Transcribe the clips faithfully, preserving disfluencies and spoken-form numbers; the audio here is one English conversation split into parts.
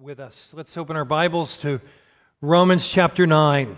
with us. Let's open our Bibles to Romans chapter nine.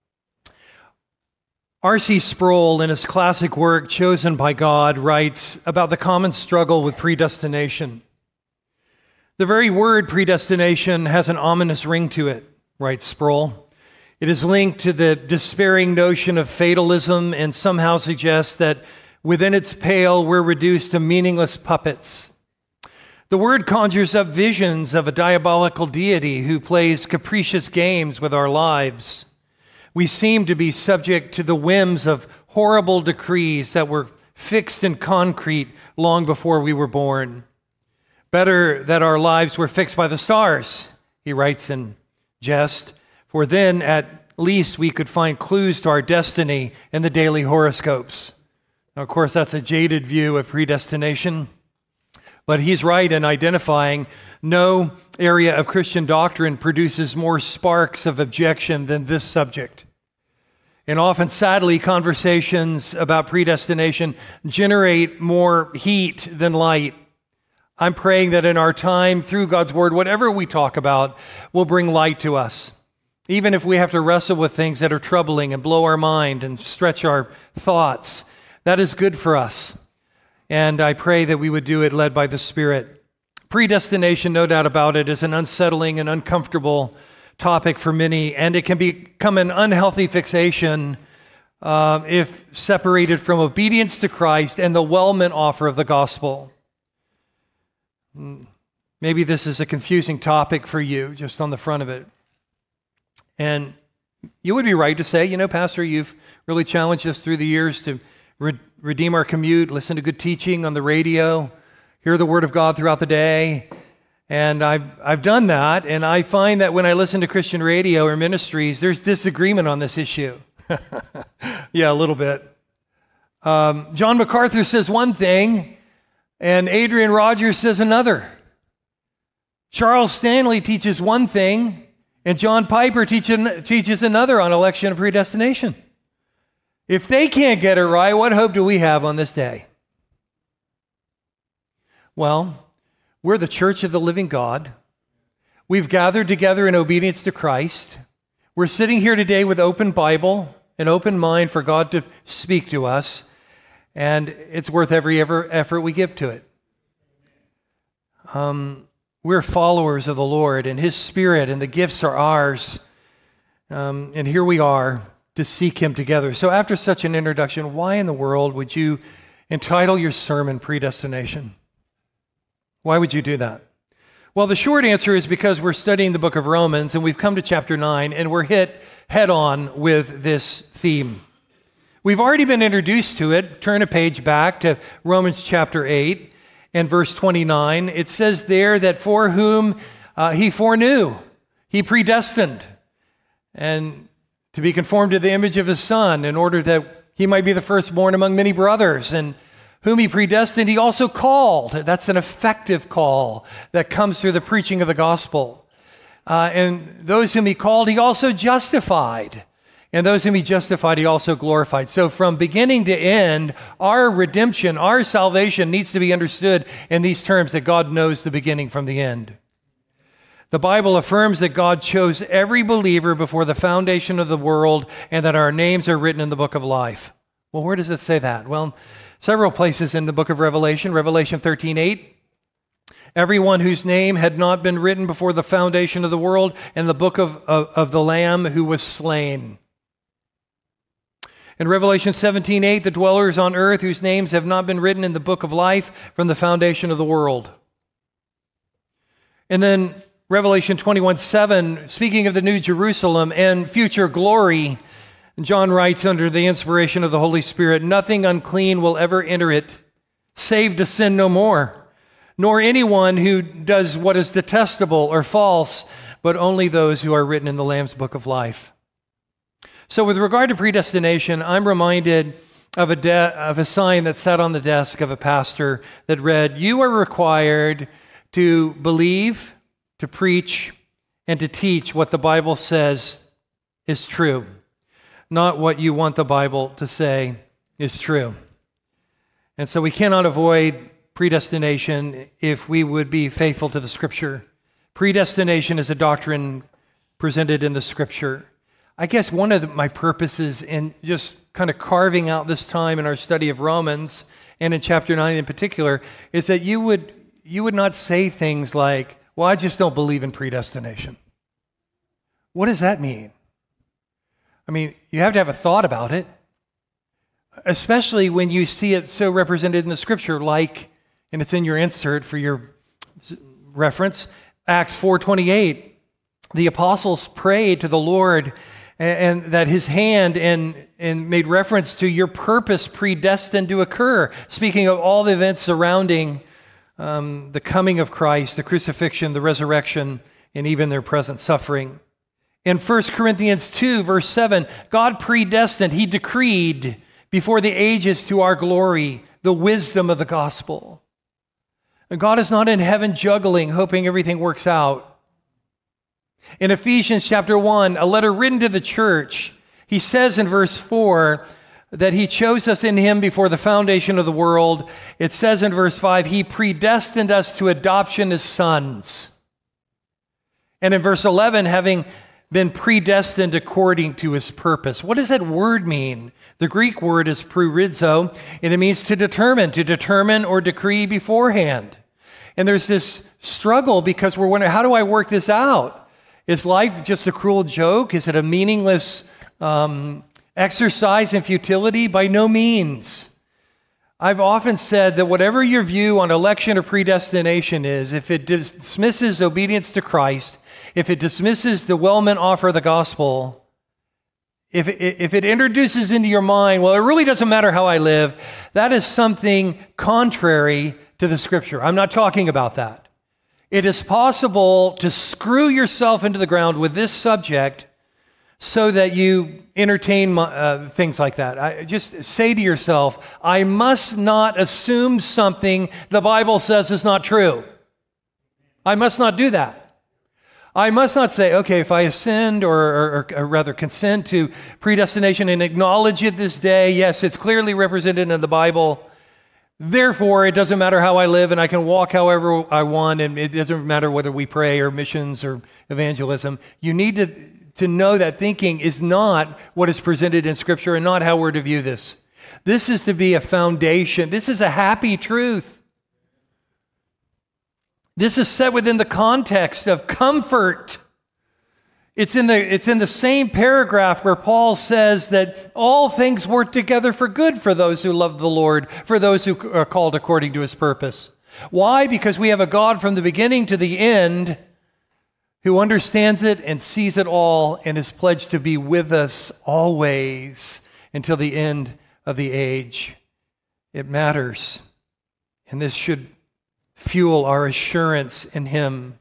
R C Sproul, in his classic work, Chosen by God, writes about the common struggle with predestination. The very word predestination has an ominous ring to it, writes Sproul. It is linked to the despairing notion of fatalism and somehow suggests that within its pale we're reduced to meaningless puppets. The word conjures up visions of a diabolical deity who plays capricious games with our lives. We seem to be subject to the whims of horrible decrees that were fixed in concrete long before we were born. Better that our lives were fixed by the stars, he writes in jest, for then at least we could find clues to our destiny in the daily horoscopes. Now, of course, that's a jaded view of predestination. But he's right in identifying no area of Christian doctrine produces more sparks of objection than this subject. And often, sadly, conversations about predestination generate more heat than light. I'm praying that in our time, through God's Word, whatever we talk about will bring light to us. Even if we have to wrestle with things that are troubling and blow our mind and stretch our thoughts, that is good for us. And I pray that we would do it led by the Spirit. Predestination, no doubt about it, is an unsettling and uncomfortable topic for many, and it can become an unhealthy fixation uh, if separated from obedience to Christ and the well-meant offer of the gospel. Maybe this is a confusing topic for you, just on the front of it. And you would be right to say, you know, Pastor, you've really challenged us through the years to re- redeem our commute, listen to good teaching on the radio, hear the Word of God throughout the day. And I've I've done that, and I find that when I listen to Christian radio or ministries, there's disagreement on this issue. Yeah, a little bit. Um, John MacArthur says one thing, and Adrian Rogers says another. Charles Stanley teaches one thing, and John Piper teach, teaches another on election and predestination. If they can't get it right, what hope do we have on this day? Well, we're the church of the living God. We've gathered together in obedience to Christ. We're sitting here today with open Bible, an open mind for God to speak to us, and it's worth every ever effort we give to it. Um, we're followers of the Lord, and His Spirit and the gifts are ours. Um, and here we are to seek Him together. So after such an introduction, why in the world would you entitle your sermon Predestination? Why would you do that? Well, the short answer is because we're studying the book of Romans, and we've come to chapter nine, and we're hit head on with this theme. We've already been introduced to it. Turn a page back to Romans chapter eight and verse twenty-nine. It says there that for whom uh, He foreknew, He predestined, and to be conformed to the image of His Son, in order that He might be the firstborn among many brothers. And whom He predestined, He also called. That's an effective call that comes through the preaching of the gospel. Uh, and those whom He called, He also justified. And those whom He justified, He also glorified. So from beginning to end, our redemption, our salvation needs to be understood in these terms, that God knows the beginning from the end. The Bible affirms that God chose every believer before the foundation of the world, and that our names are written in the book of life. Well, where does it say that? Well, several places in the book of Revelation. Revelation thirteen eight. Everyone whose name had not been written before the foundation of the world in the book of, of, of the Lamb who was slain. In Revelation seventeen eight, the dwellers on earth whose names have not been written in the book of life from the foundation of the world. And then Revelation twenty-one seven, speaking of the New Jerusalem and future glory, John writes under the inspiration of the Holy Spirit, nothing unclean will ever enter it, save to sin no more, nor anyone who does what is detestable or false, but only those who are written in the Lamb's book of life. So with regard to predestination, I'm reminded of a, de- of a sign that sat on the desk of a pastor that read, you are required to believe, to preach, and to teach what the Bible says is true, not what you want the Bible to say is true. And so we cannot avoid predestination if we would be faithful to the Scripture. Predestination is a doctrine presented in the Scripture. I guess one of the, my purposes in just kind of carving out this time in our study of Romans, and in chapter nine in particular, is that you would you would not say things like, well, I just don't believe in predestination. What does that mean? I mean, you have to have a thought about it, especially when you see it so represented in the Scripture, like, and it's in your insert for your reference, Acts four twenty-eight. The apostles prayed to the Lord and, and that his hand and, and made reference to your purpose predestined to occur, speaking of all the events surrounding um, the coming of Christ, the crucifixion, the resurrection, and even their present suffering. In First Corinthians two, verse seven, God predestined, he decreed before the ages to our glory the wisdom of the gospel. And God is not in heaven juggling, hoping everything works out. In Ephesians chapter one, a letter written to the church, he says in verse four that he chose us in him before the foundation of the world. It says in verse five, he predestined us to adoption as sons. And in verse eleven, having been predestined according to his purpose. What does that word mean? The Greek word is prurizo, and it means to determine, to determine or decree beforehand. And there's this struggle because we're wondering, how do I work this out? Is life just a cruel joke? Is it a meaningless um, exercise in futility? By no means. I've often said that whatever your view on election or predestination is, if it dismisses obedience to Christ, if it dismisses the well-meant offer of the gospel, if it, if it introduces into your mind, well, it really doesn't matter how I live, that is something contrary to the Scripture. I'm not talking about that. It is possible to screw yourself into the ground with this subject so that you entertain uh, things like that. I just say to yourself, I must not assume something the Bible says is not true. I must not do that. I must not say, okay, if I ascend or, or, or rather consent to predestination and acknowledge it this day, yes, it's clearly represented in the Bible. Therefore, it doesn't matter how I live and I can walk however I want, and it doesn't matter whether we pray or missions or evangelism. You need to, to know that thinking is not what is presented in Scripture and not how we're to view this. This is to be a foundation. This is a happy truth. This is set within the context of comfort. It's in the, it's in the same paragraph where Paul says that all things work together for good for those who love the Lord, for those who are called according to his purpose. Why? Because we have a God from the beginning to the end who understands it and sees it all and is pledged to be with us always until the end of the age. It matters. And this should fuel our assurance in him.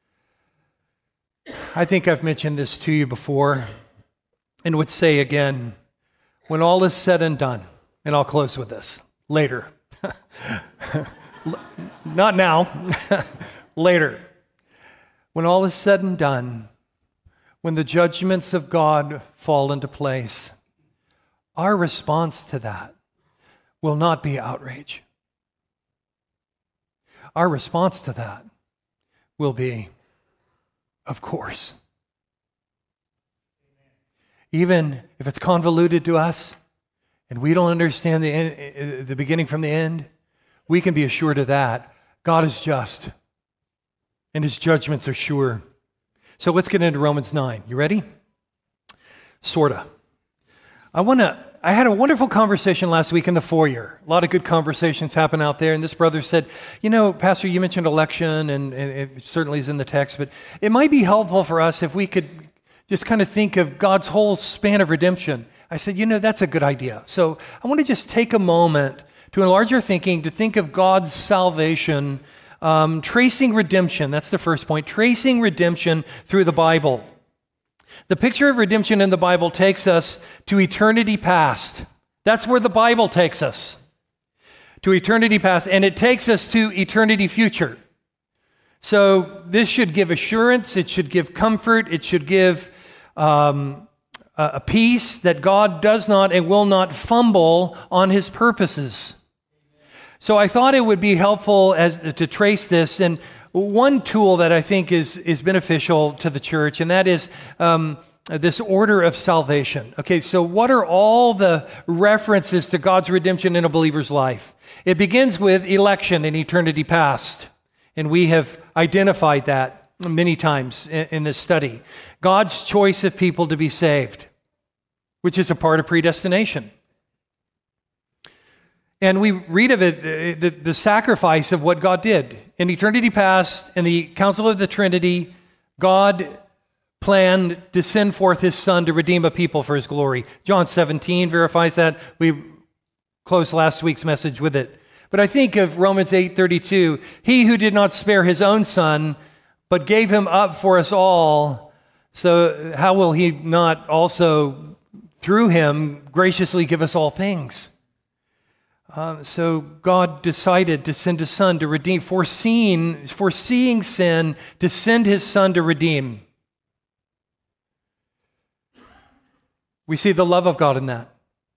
I think I've mentioned this to you before and would say again, when all is said and done, and I'll close with this, later, not now, later, when all is said and done, when the judgments of God fall into place, our response to that will not be outrage. Our response to that will be, of course. Even if it's convoluted to us and we don't understand the, end, the beginning from the end, we can be assured of that. God is just and his judgments are sure. So let's get into Romans nine. You ready? Sorta. I want to I had a wonderful conversation last week in the foyer. A lot of good conversations happen out there. And this brother said, you know, Pastor, you mentioned election, and, and it certainly is in the text, but it might be helpful for us if we could just kind of think of God's whole span of redemption. I said, you know, that's a good idea. So I want to just take a moment to enlarge your thinking, to think of God's salvation, um, tracing redemption. That's the first point, tracing redemption through the Bible. The picture of redemption in the Bible takes us to eternity past. That's where the Bible takes us, to eternity past, and it takes us to eternity future. So this should give assurance, it should give comfort, it should give um, a, a peace that God does not and will not fumble on his purposes. So I thought it would be helpful as to trace this, and one tool that I think is, is beneficial to the church, and that is um, this order of salvation. Okay, so what are all the references to God's redemption in a believer's life? It begins with election in eternity past, and we have identified that many times in, in this study. God's choice of people to be saved, which is a part of predestination. And we read of it, the, the sacrifice of what God did. In eternity past, in the council of the Trinity, God planned to send forth his Son to redeem a people for his glory. John seventeen verifies that. We closed last week's message with it. But I think of Romans eight thirty-two, he who did not spare his own Son, but gave him up for us all, so how will he not also, through him, graciously give us all things? Uh, so God decided to send his Son to redeem, foreseeing, foreseeing sin, to send his Son to redeem. We see the love of God in that.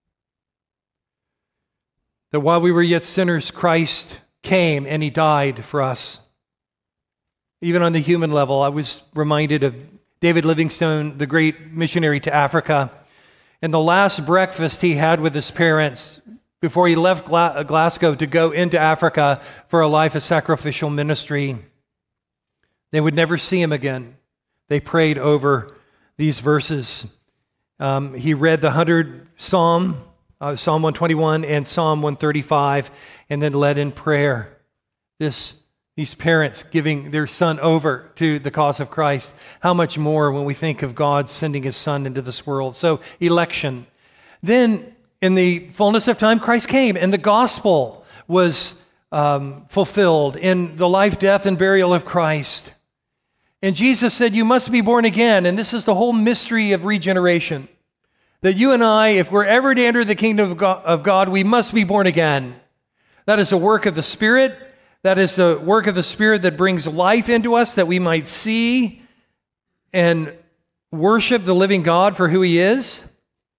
That while we were yet sinners, Christ came and he died for us. Even on the human level, I was reminded of David Livingstone, the great missionary to Africa, and the last breakfast he had with his parents before he left Gla- Glasgow to go into Africa for a life of sacrificial ministry. They would never see him again. They prayed over these verses. Um, he read the hundredth Psalm, uh, Psalm one twenty-one and Psalm one thirty-five, and then led in prayer. This, these parents giving their son over to the cause of Christ. How much more when we think of God sending his Son into this world? So, election. Then, in the fullness of time, Christ came, and the gospel was um, fulfilled in the life, death, and burial of Christ. And Jesus said, you must be born again. And this is the whole mystery of regeneration. That you and I, if we're ever to enter the kingdom of God, of God, we must be born again. That is a work of the Spirit. That is the work of the Spirit that brings life into us, that we might see and worship the living God for who he is.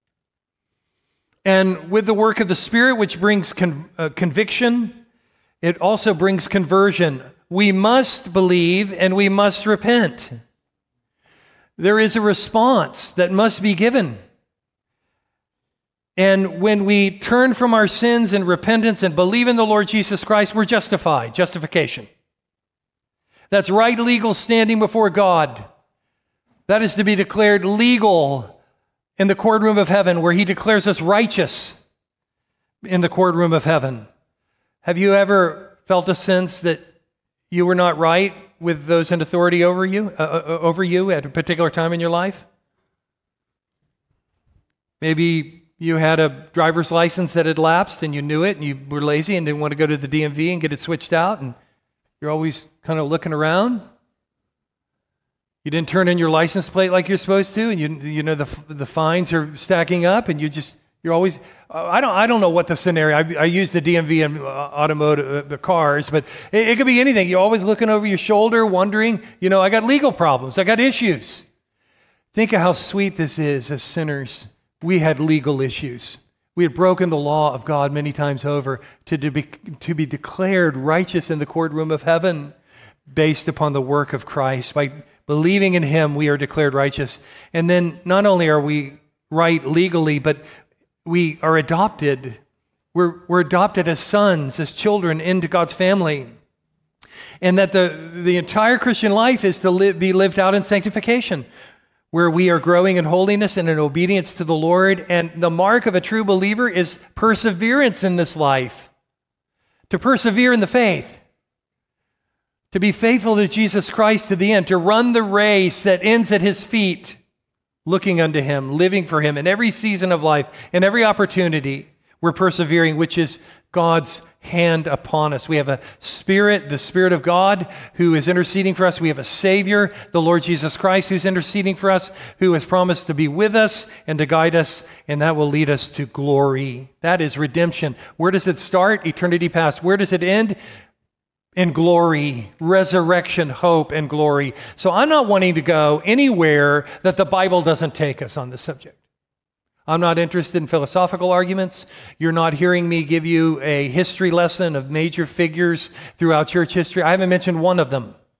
And with the work of the Spirit, which brings con- uh, conviction, it also brings conversion. We must believe and we must repent. There is a response that must be given. And when we turn from our sins in repentance and believe in the Lord Jesus Christ, we're justified, justification. That's right legal standing before God. That is to be declared legal in the courtroom of heaven, where he declares us righteous in the courtroom of heaven. Have you ever felt a sense that you were not right with those in authority over you, uh, over you at a particular time in your life? Maybe you had a driver's license that had lapsed and you knew it and you were lazy and didn't want to go to the D M V and get it switched out, and you're always kind of looking around. You didn't turn in your license plate like you're supposed to, and you you know the the fines are stacking up, and you just you're always I don't I don't know what the scenario. I, I use the D M V in automotive uh, cars, but it, it could be anything. You're always looking over your shoulder, wondering. You know, I got legal problems. I got issues. Think of how sweet this is as sinners. We had legal issues. We had broken the law of God many times over to, to be to be declared righteous in the courtroom of heaven, based upon the work of Christ. By believing in him, we are declared righteous. And then not only are we right legally, but we are adopted. We're, we're adopted as sons, as children into God's family. And that the, the entire Christian life is to live, be lived out in sanctification, where we are growing in holiness and in obedience to the Lord. And the mark of a true believer is perseverance in this life. To persevere in the faith. To be faithful to Jesus Christ to the end, to run the race that ends at his feet, looking unto him, living for him in every season of life, in every opportunity, we're persevering, which is God's hand upon us. We have a Spirit, the Spirit of God, who is interceding for us. We have a Savior, the Lord Jesus Christ, who's interceding for us, who has promised to be with us and to guide us, and that will lead us to glory. That is redemption. Where does it start? Eternity past. Where does it end? In glory, resurrection, hope, and glory. So I'm not wanting to go anywhere that the Bible doesn't take us on this subject. I'm not interested in philosophical arguments. You're not hearing me give you a history lesson of major figures throughout church history. I haven't mentioned one of them.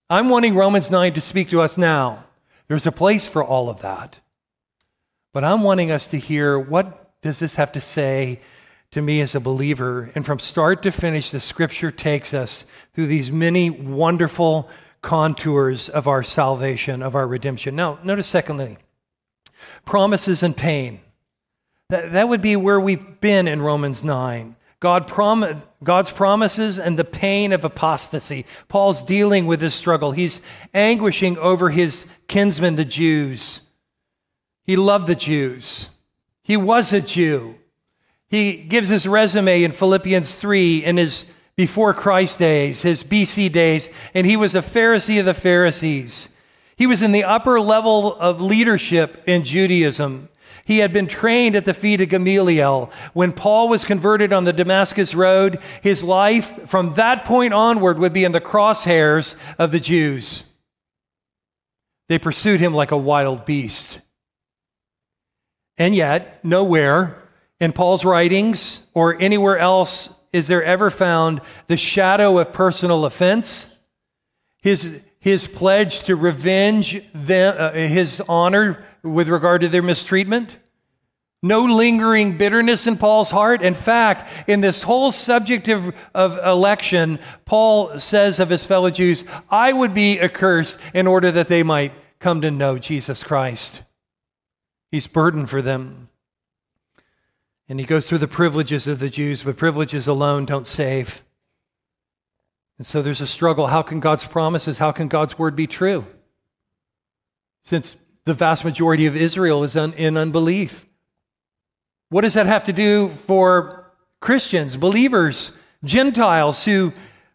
I'm wanting Romans nine to speak to us now. There's a place for all of that. But I'm wanting us to hear, what does this have to say to me as a believer? And from start to finish, the Scripture takes us through these many wonderful contours of our salvation, of our redemption. Now, notice secondly, promises and pain. That, that would be where we've been in Romans nine. God prom- God's promises and the pain of apostasy. Paul's dealing with this struggle. He's anguishing over his kinsmen, the Jews. He loved the Jews. He was a Jew. He gives his resume in Philippians three in his before Christ days, his B C days, and he was a Pharisee of the Pharisees. He was in the upper level of leadership in Judaism. He had been trained at the feet of Gamaliel. When Paul was converted on the Damascus Road, his life from that point onward would be in the crosshairs of the Jews. They pursued him like a wild beast. And yet, nowhere in Paul's writings or anywhere else is there ever found the shadow of personal offense, his, his pledge to revenge them, uh, his honor with regard to their mistreatment. No lingering bitterness in Paul's heart. In fact, in this whole subject of, of election, Paul says of his fellow Jews, I would be accursed in order that they might come to know Jesus Christ. He's burdened for them. And he goes through the privileges of the Jews, but privileges alone don't save. And so there's a struggle. How can God's promises, how can God's word be true? Since the vast majority of Israel is un- in unbelief. What does that have to do for Christians, believers, Gentiles who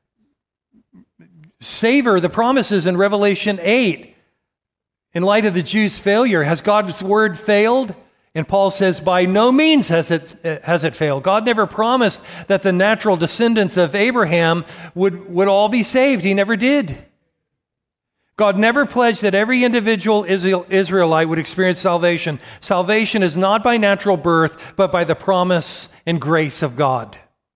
savor the promises in Revelation eight? In light of the Jews' failure, has God's word failed? And Paul says, by no means has it, has it failed. God never promised that the natural descendants of Abraham would, would all be saved. He never did. God never pledged that every individual Israel, Israelite would experience salvation. Salvation is not by natural birth, but by the promise and grace of God.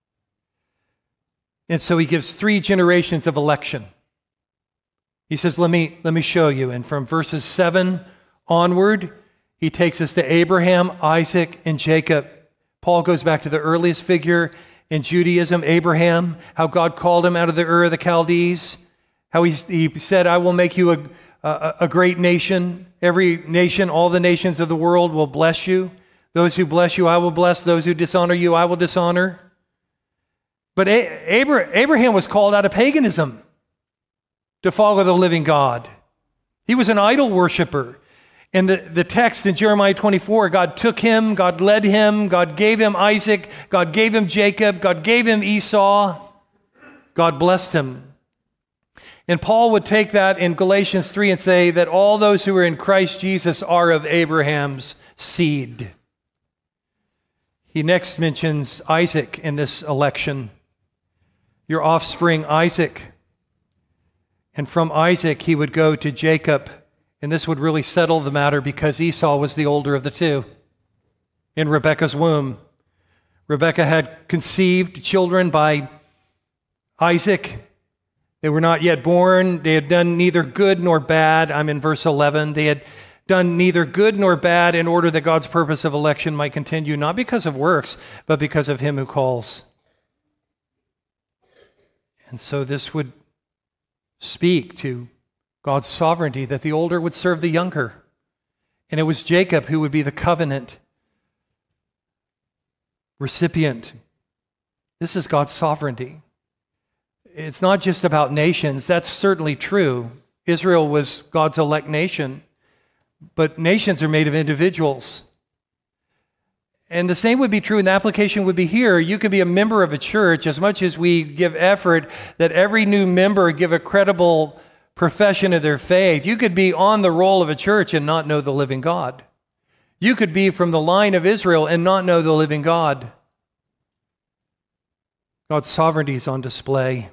And so he gives three generations of election. He says, let me, let me show you. And from verses seven onward, he takes us to Abraham, Isaac, and Jacob. Paul goes back to the earliest figure in Judaism, Abraham, how God called him out of the Ur of the Chaldees, how he, he said, I will make you a, a, a great nation. Every nation, all the nations of the world will bless you. Those who bless you, I will bless. Those who dishonor you, I will dishonor. But Abraham was called out of paganism to follow the living God. He was an idol worshiper. In the, the text in Jeremiah twenty-four, God took him, God led him, God gave him Isaac, God gave him Jacob, God gave him Esau, God blessed him. And Paul would take that in Galatians three and say that all those who are in Christ Jesus are of Abraham's seed. He next mentions Isaac in this election. Your offspring, Isaac. And from Isaac, he would go to Jacob. And this would really settle the matter because Esau was the older of the two in Rebekah's womb. Rebekah had conceived children by Isaac. They were not yet born. They had done neither good nor bad. I'm in verse eleven. They had done neither good nor bad in order that God's purpose of election might continue, not because of works, but because of him who calls. And so this would speak to God's sovereignty, that the older would serve the younger. And it was Jacob who would be the covenant recipient. This is God's sovereignty. It's not just about nations. That's certainly true. Israel was God's elect nation. But nations are made of individuals. And the same would be true, and the application would be here. You could be a member of a church as much as we give effort that every new member give a credible profession of their faith. You could be on the roll of a church and not know the living God. You could be from the line of Israel and not know the living God. God's sovereignty is on display.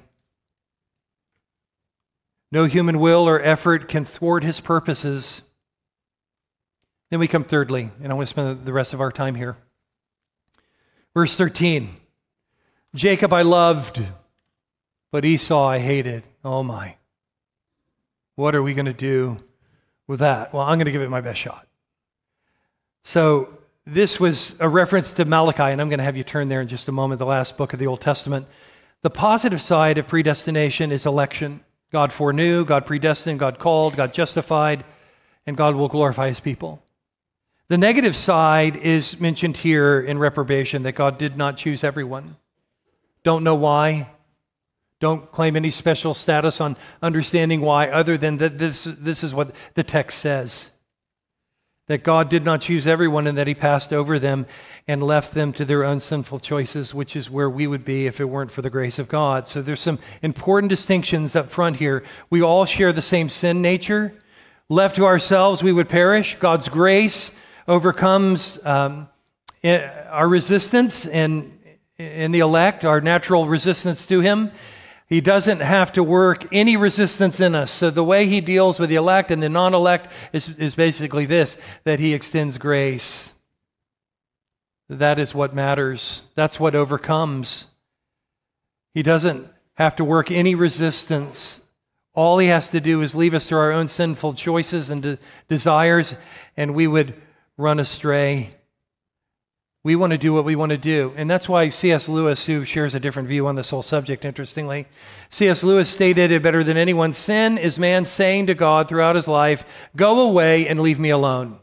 No human will or effort can thwart his purposes. Then we come thirdly, and I want to spend the rest of our time here. Verse thirteen, Jacob I loved, but Esau I hated. Oh my. What are we going to do with that? Well, I'm going to give it my best shot. So this was a reference to Malachi, and I'm going to have you turn there in just a moment, the last book of the Old Testament. The positive side of predestination is election. God foreknew, God predestined, God called, God justified, and God will glorify his people. The negative side is mentioned here in reprobation, that God did not choose everyone. Don't know why. Don't claim any special status on understanding why, other than that this, this is what the text says. That God did not choose everyone and that he passed over them and left them to their own sinful choices, which is where we would be if it weren't for the grace of God. So there's some important distinctions up front here. We all share the same sin nature. Left to ourselves, we would perish. God's grace overcomes um, our resistance and in the elect, our natural resistance to him. He doesn't have to work any resistance in us. So the way he deals with the elect and the non-elect is, is basically this, that he extends grace. That is what matters. That's what overcomes. He doesn't have to work any resistance. All he has to do is leave us to our own sinful choices and de- desires, and we would run astray. We want to do what we want to do. And that's why C S Lewis, who shares a different view on this whole subject, interestingly, C S Lewis stated it better than anyone, sin is man saying to God throughout his life, go away and leave me alone.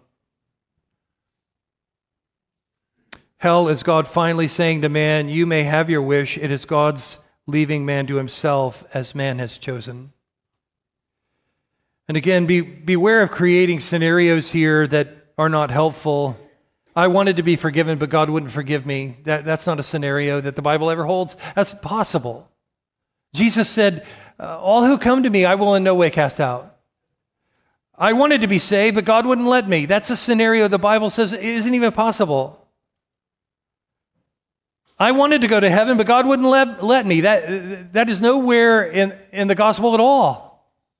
Hell is God finally saying to man, you may have your wish. It is God's leaving man to himself as man has chosen. And again, be, beware of creating scenarios here that are not helpful. I wanted to be forgiven, but God wouldn't forgive me. That, that's not a scenario that the Bible ever holds. That's possible. Jesus said, uh, all who come to me, I will in no way cast out. I wanted to be saved, but God wouldn't let me. That's a scenario the Bible says isn't even possible. I wanted to go to heaven, but God wouldn't let, let me. That, that is nowhere in, in the gospel at all.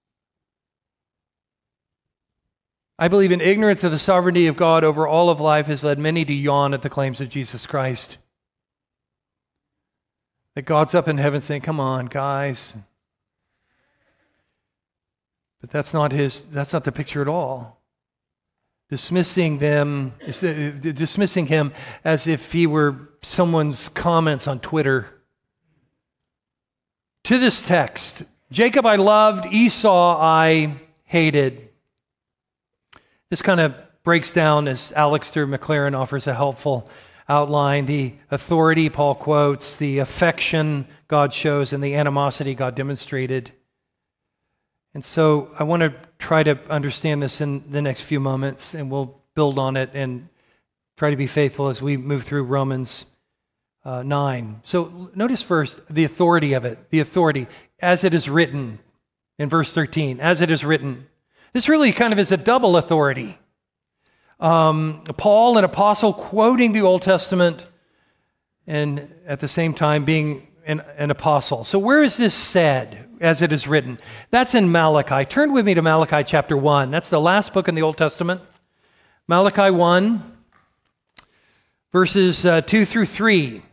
I believe in ignorance of the sovereignty of God over all of life has led many to yawn at the claims of Jesus Christ. That God's up in heaven saying, come on, guys. But that's not his, that's not the picture at all. Dismissing them, dismissing him as if he were someone's comments on Twitter. To this text, Jacob I loved, Esau I hated. This kind of breaks down, as Alistair McLaren offers a helpful outline, the authority Paul quotes, the affection God shows, and the animosity God demonstrated. And so I want to try to understand this in the next few moments, and we'll build on it and try to be faithful as we move through Romans uh, nine. So notice first the authority of it, the authority, as it is written in verse thirteen, as it is written. This really kind of is a double authority. Um, Paul, an apostle, quoting the Old Testament and at the same time being an, an apostle. So where is this said, as it is written? That's in Malachi. Turn with me to Malachi chapter one. That's the last book in the Old Testament. Malachi one, verses uh, two through three.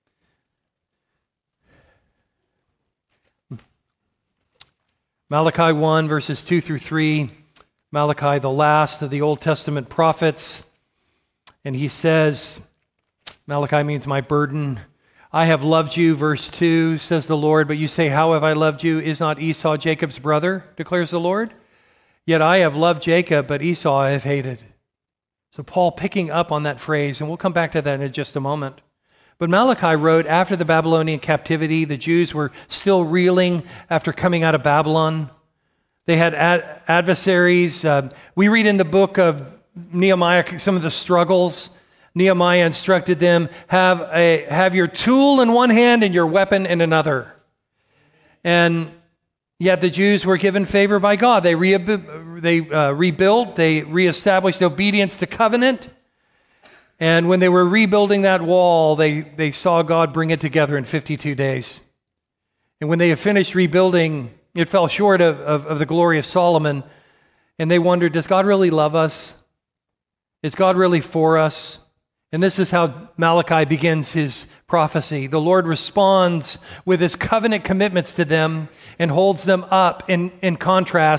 Malachi one, verses two through three. Malachi, the last of the Old Testament prophets. And he says, Malachi means my burden. I have loved you, verse two, says the Lord, but you say, how have I loved you? Is not Esau Jacob's brother, declares the Lord? Yet I have loved Jacob, but Esau I have hated. So Paul picking up on that phrase, and we'll come back to that in just a moment. But Malachi wrote after the Babylonian captivity, the Jews were still reeling after coming out of Babylon. They had ad- adversaries. Uh, we read in the book of Nehemiah some of the struggles. Nehemiah instructed them, have, a, have your tool in one hand and your weapon in another. And yet the Jews were given favor by God. They, re- they uh, rebuilt, they reestablished obedience to covenant. And when they were rebuilding that wall, they, they saw God bring it together in fifty-two days. And when they had finished rebuilding, it fell short of, of, of the glory of Solomon. And they wondered, does God really love us? Is God really for us? And this is how Malachi begins his prophecy. The Lord responds with his covenant commitments to them and holds them up in, in contrast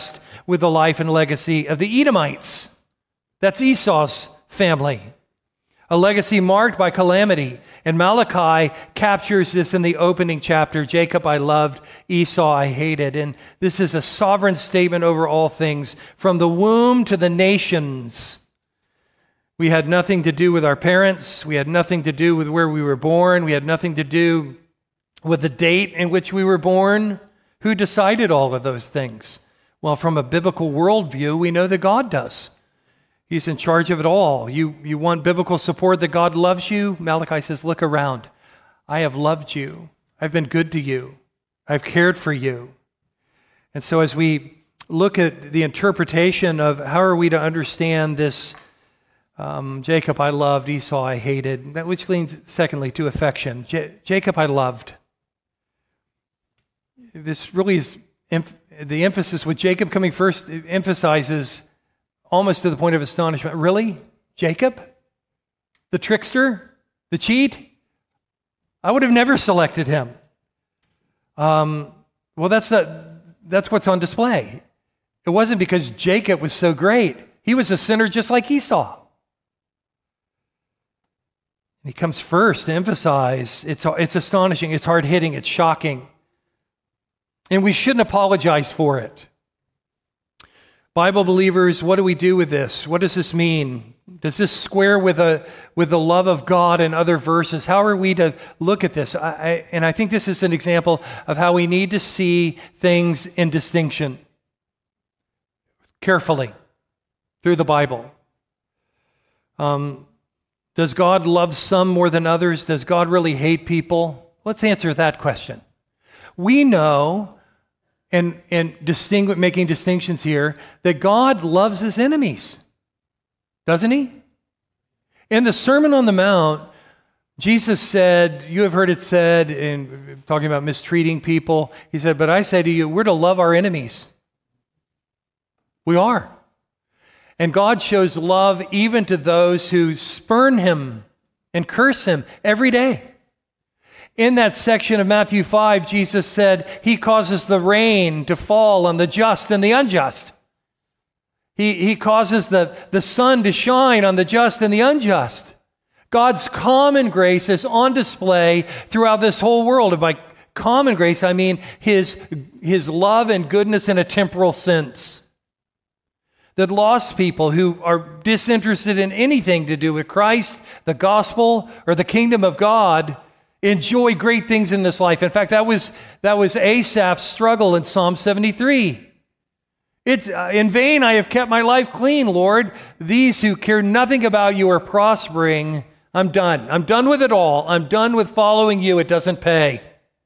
with the life and legacy of the Edomites. That's Esau's family. A legacy marked by calamity. And Malachi captures this in the opening chapter. Jacob I loved, Esau I hated. And this is a sovereign statement over all things. From the womb to the nations. We had nothing to do with our parents. We had nothing to do with where we were born. We had nothing to do with the date in which we were born. Who decided all of those things? Well, from a biblical worldview, we know that God does. He's in charge of it all. You, you want biblical support that God loves you? Malachi says, look around. I have loved you. I've been good to you. I've cared for you. And so as we look at the interpretation of how are we to understand this, um, Jacob I loved, Esau I hated, that which leads secondly to affection. J- Jacob I loved. This really is, emph- the emphasis with Jacob coming first emphasizes almost to the point of astonishment. Really? Jacob? The trickster? The cheat? I would have never selected him. Um, well, that's, the, that's what's on display. It wasn't because Jacob was so great. He was a sinner just like Esau. He comes first to emphasize. It's, it's astonishing. It's hard-hitting. It's shocking. And we shouldn't apologize for it. Bible believers, what do we do with this? What does this mean? Does this square with a with the love of God and other verses? How are we to look at this? I, I, and I think this is an example of how we need to see things in distinction carefully through the Bible. Um, does God love some more than others? Does God really hate people? Let's answer that question. We know, and, and distingu- making distinctions here, that God loves his enemies. Doesn't he? In the Sermon on the Mount, Jesus said, you have heard it said, in talking about mistreating people, he said, but I say to you, we're to love our enemies. We are. And God shows love even to those who spurn him and curse him every day. In that section of Matthew five, Jesus said, he causes the rain to fall on the just and the unjust. He, he causes the, the sun to shine on the just and the unjust. God's common grace is on display throughout this whole world. And by common grace, I mean his, his love and goodness in a temporal sense. That lost people who are disinterested in anything to do with Christ, the gospel, or the kingdom of God enjoy great things in this life. In fact, that was, that was Asaph's struggle in Psalm seventy-three. It's uh, in vain I have kept my life clean, Lord. These who care nothing about you are prospering. I'm done. I'm done with it all. I'm done with following you. It doesn't pay.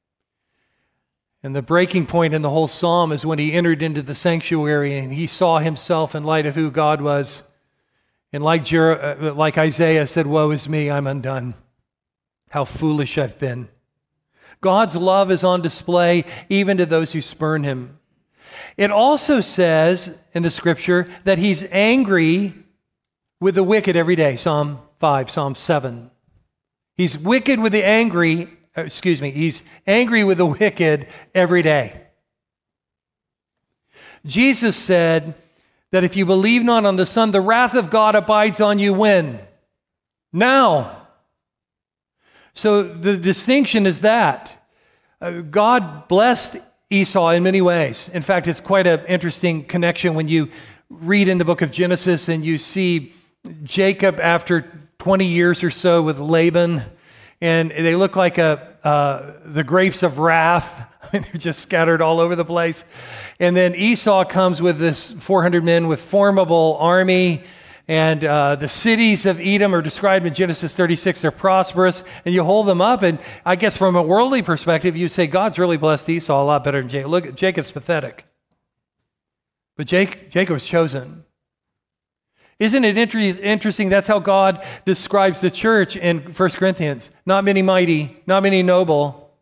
And the breaking point in the whole psalm is when he entered into the sanctuary and he saw himself in light of who God was. And like, Jer- like Isaiah said, woe is me, I'm undone. How foolish I've been. God's love is on display even to those who spurn him. It also says in the scripture that he's angry with the wicked every day. Psalm five, Psalm seven. He's wicked with the angry, excuse me, he's angry with the wicked every day. Jesus said that if you believe not on the Son, the wrath of God abides on you when? Now. So the distinction is that uh, God blessed Esau in many ways. In fact, it's quite an interesting connection when you read in the book of Genesis and you see Jacob after twenty years or so with Laban, and they look like a uh, the grapes of wrath. I mean, they're just scattered all over the place. And then Esau comes with this four hundred men with formidable army. And uh, the cities of Edom are described in Genesis thirty-six. They're prosperous, and you hold them up. And I guess from a worldly perspective, you say God's really blessed Esau a lot better than Jacob. Look, Jacob's pathetic, but Jake, Jacob was chosen. Isn't it inter- interesting? That's how God describes the church in First Corinthians. Not many mighty, not many noble,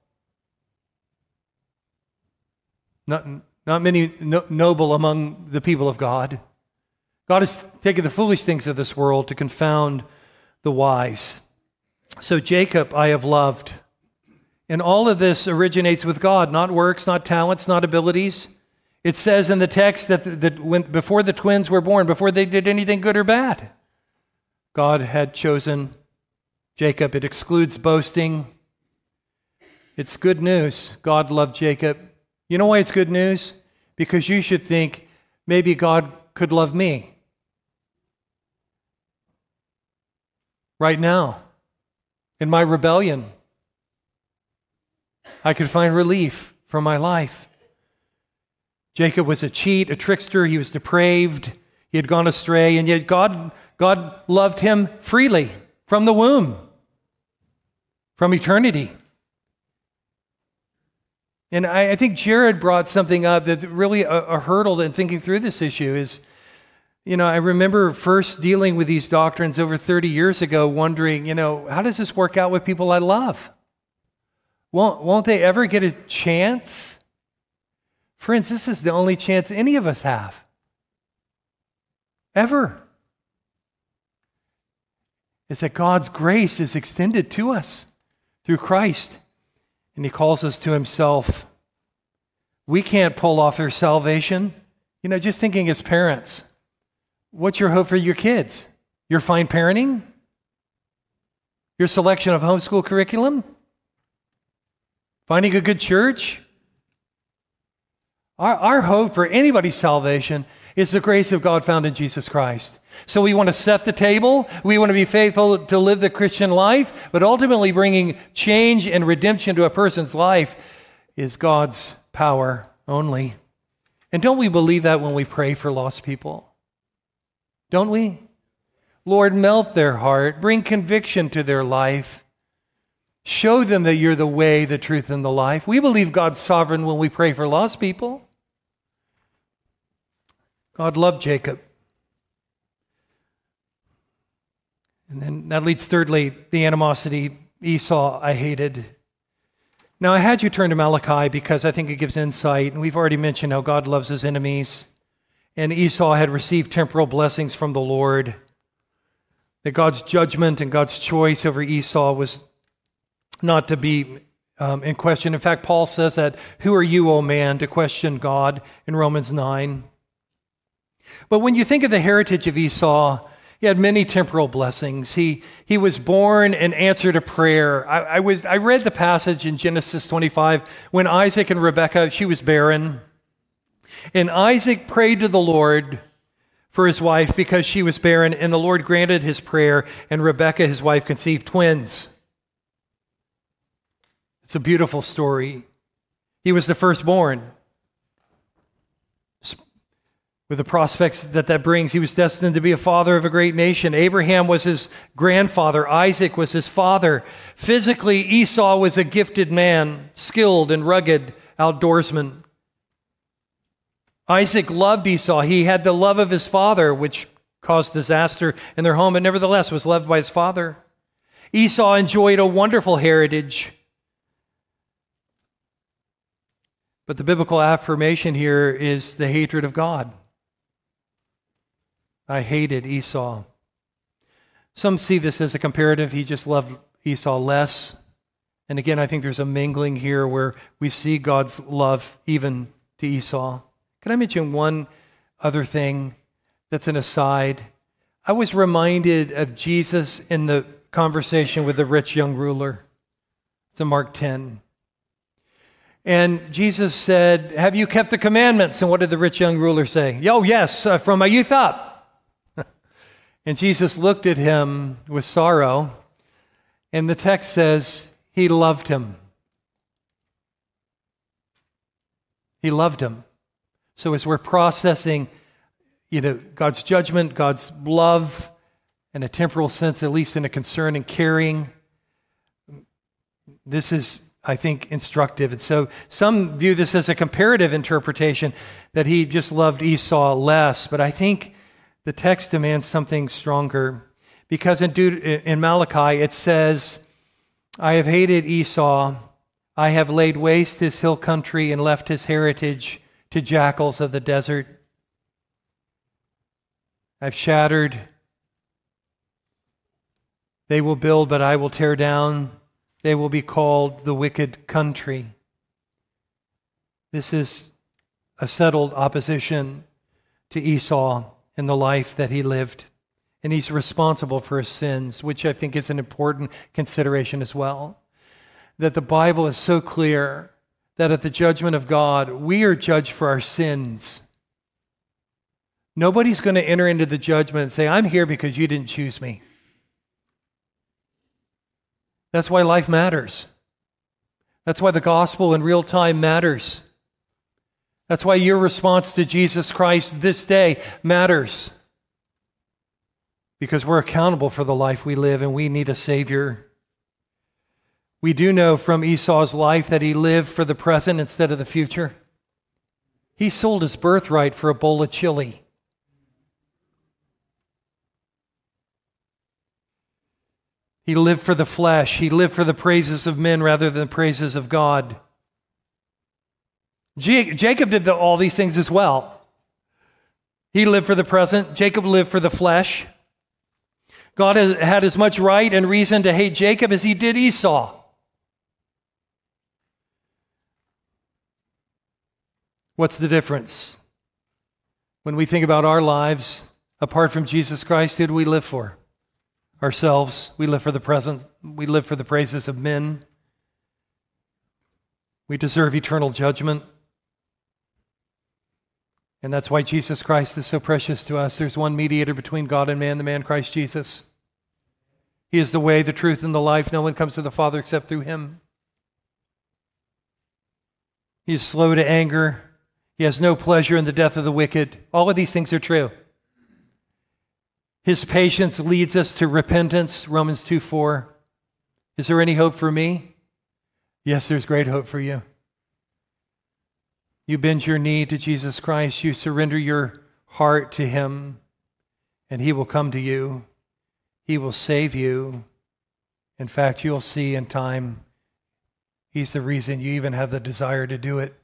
not not many no- noble among the people of God. God has taken the foolish things of this world to confound the wise. So Jacob I have loved. And all of this originates with God, not works, not talents, not abilities. It says in the text that, the, that when, before the twins were born, before they did anything good or bad, God had chosen Jacob. It excludes boasting. It's good news. God loved Jacob. You know why it's good news? Because you should think, maybe God could love me right now in my rebellion. I could find relief from my life. Jacob was a cheat, a trickster. He was depraved. He had gone astray, and yet God, God loved him freely from the womb, from eternity. And I, I think Jared brought something up that's really a, a hurdle in thinking through this issue is, you know, I remember first dealing with these doctrines over thirty years ago, wondering, you know, how does this work out with people I love? Won't, won't they ever get a chance? Friends, this is the only chance any of us have. Ever. Is that God's grace is extended to us through Christ. And He calls us to Himself. We can't pull off their salvation. You know, just thinking as parents, what's your hope for your kids? Your fine parenting? Your selection of homeschool curriculum? Finding a good church? Our, our hope for anybody's salvation is the grace of God found in Jesus Christ. So we want to set the table. We want to be faithful to live the Christian life, but ultimately bringing change and redemption to a person's life is God's power only. And don't we believe that when we pray for lost people? Don't we? Lord, melt their heart, bring conviction to their life. Show them that you're the way, the truth, and the life. We believe God's sovereign when we pray for lost people. God loved Jacob. And then that leads thirdly, the animosity. Esau I hated. Now I had you turn to Malachi because I think it gives insight. And we've already mentioned how God loves his enemies. And Esau had received temporal blessings from the Lord. That God's judgment and God's choice over Esau was not to be um, in question. In fact, Paul says that, who are you, O man, to question God in Romans nine? But when you think of the heritage of Esau, he had many temporal blessings. He, he was born and answered a prayer. I, I, was, I read the passage in Genesis twenty-five when Isaac and Rebekah, she was barren. And Isaac prayed to the Lord for his wife because she was barren, and the Lord granted his prayer, and Rebekah, his wife, conceived twins. It's a beautiful story. He was the firstborn. With the prospects that that brings, he was destined to be a father of a great nation. Abraham was his grandfather. Isaac was his father. Physically, Esau was a gifted man, skilled and rugged outdoorsman. Isaac loved Esau. He had the love of his father, which caused disaster in their home, but nevertheless was loved by his father. Esau enjoyed a wonderful heritage. But the biblical affirmation here is the hatred of God. I hated Esau. Some see this as a comparative. He just loved Esau less. And again, I think there's a mingling here where we see God's love even to Esau. Can I mention one other thing that's an aside? I was reminded of Jesus in the conversation with the rich young ruler. It's in Mark ten. And Jesus said, have you kept the commandments? And what did the rich young ruler say? Oh, yes, uh, from my youth up. And Jesus looked at him with sorrow. And the text says, he loved him. He loved him. So as we're processing, you know, God's judgment, God's love, in a temporal sense, at least in a concern and caring, this is, I think, instructive. And so some view this as a comparative interpretation, that he just loved Esau less. But I think the text demands something stronger. Because in, Deut- in Malachi it says, I have hated Esau. I have laid waste his hill country and left his heritage to jackals of the desert. I've shattered. They will build, but I will tear down. They will be called the wicked country. This is a settled opposition to Esau in the life that he lived. And he's responsible for his sins, which I think is an important consideration as well. That the Bible is so clear that at the judgment of God, we are judged for our sins. Nobody's going to enter into the judgment and say, I'm here because you didn't choose me. That's why life matters. That's why the gospel in real time matters. That's why your response to Jesus Christ this day matters. Because we're accountable for the life we live and we need a Savior. We do know from Esau's life that he lived for the present instead of the future. He sold his birthright for a bowl of chili. He lived for the flesh. He lived for the praises of men rather than the praises of God. Jacob did the, all these things as well. He lived for the present. Jacob lived for the flesh. God has, had as much right and reason to hate Jacob as he did Esau. What's the difference? When we think about our lives, apart from Jesus Christ, who do we live for? Ourselves. We live for the present. We live for the praises of men. We deserve eternal judgment. And that's why Jesus Christ is so precious to us. There's one mediator between God and man, the man Christ Jesus. He is the way, the truth, and the life. No one comes to the Father except through him. He is slow to anger. He has no pleasure in the death of the wicked. All of these things are true. His patience leads us to repentance, Romans two four. Is there any hope for me? Yes, there's great hope for you. You bend your knee to Jesus Christ. You surrender your heart to him, and he will come to you. He will save you. In fact, you'll see in time, he's the reason you even have the desire to do it.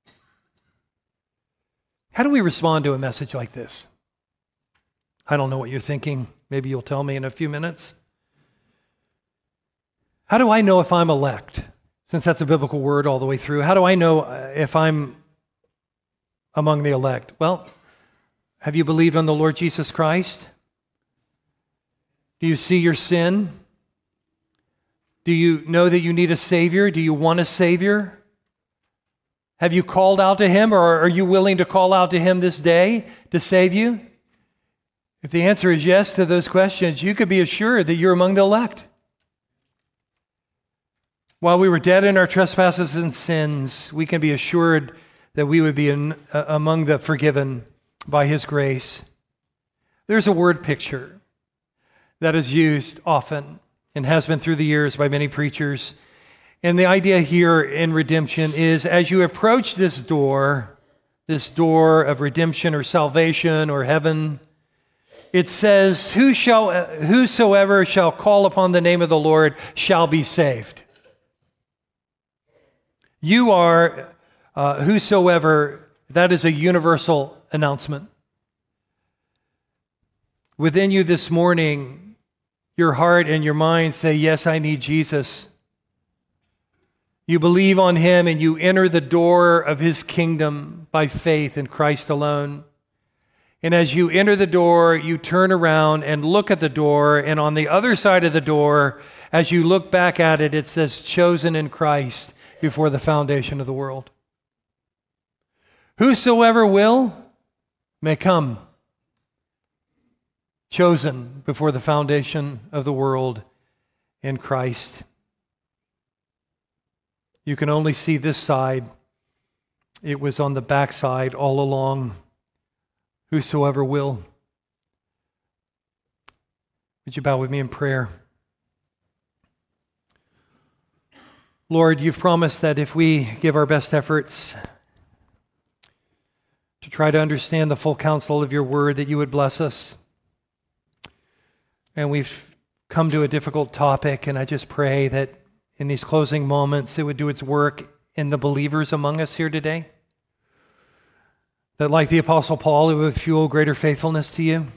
How do we respond to a message like this? I don't know what you're thinking. Maybe you'll tell me in a few minutes. How do I know if I'm elect? Since that's a biblical word all the way through. How do I know if I'm among the elect? Well, have you believed on the Lord Jesus Christ? Do you see your sin? Do you know that you need a Savior? Do you want a Savior? Have you called out to him, or are you willing to call out to him this day to save you? If the answer is yes to those questions, you could be assured that you're among the elect. While we were dead in our trespasses and sins, we can be assured that we would be in, uh, among the forgiven by his grace. There's a word picture that is used often and has been through the years by many preachers. And the idea here in redemption is as you approach this door, this door of redemption or salvation or heaven, it says, Who shall, whosoever shall call upon the name of the Lord shall be saved. You are uh, whosoever, that is a universal announcement. Within you this morning, your heart and your mind say, yes, I need Jesus. You believe on him and you enter the door of his kingdom by faith in Christ alone. And as you enter the door, you turn around and look at the door, and on the other side of the door, as you look back at it, it says, chosen in Christ before the foundation of the world. Whosoever will may come. Chosen before the foundation of the world in Christ. You can only see this side. It was on the backside all along. Whosoever will. Would you bow with me in prayer? Lord, you've promised that if we give our best efforts to try to understand the full counsel of your word, that you would bless us. And we've come to a difficult topic, and I just pray that in these closing moments, it would do its work in the believers among us here today. That like the Apostle Paul, it would fuel greater faithfulness to you.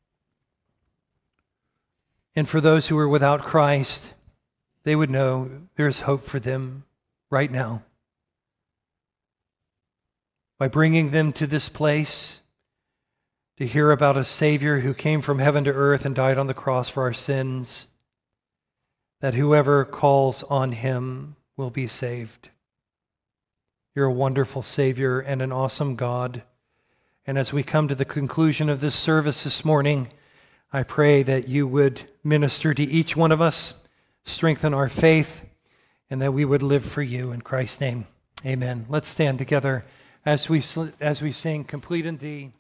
And for those who are without Christ, they would know there is hope for them right now. by bringing them to this place to hear about a Savior who came from heaven to earth and died on the cross for our sins, that whoever calls on him will be saved. You're a wonderful Savior and an awesome God. And as we come to the conclusion of this service this morning, I pray that you would minister to each one of us, strengthen our faith, and that we would live for you. In Christ's name, amen. Let's stand together as we, as we sing, Complete in Thee.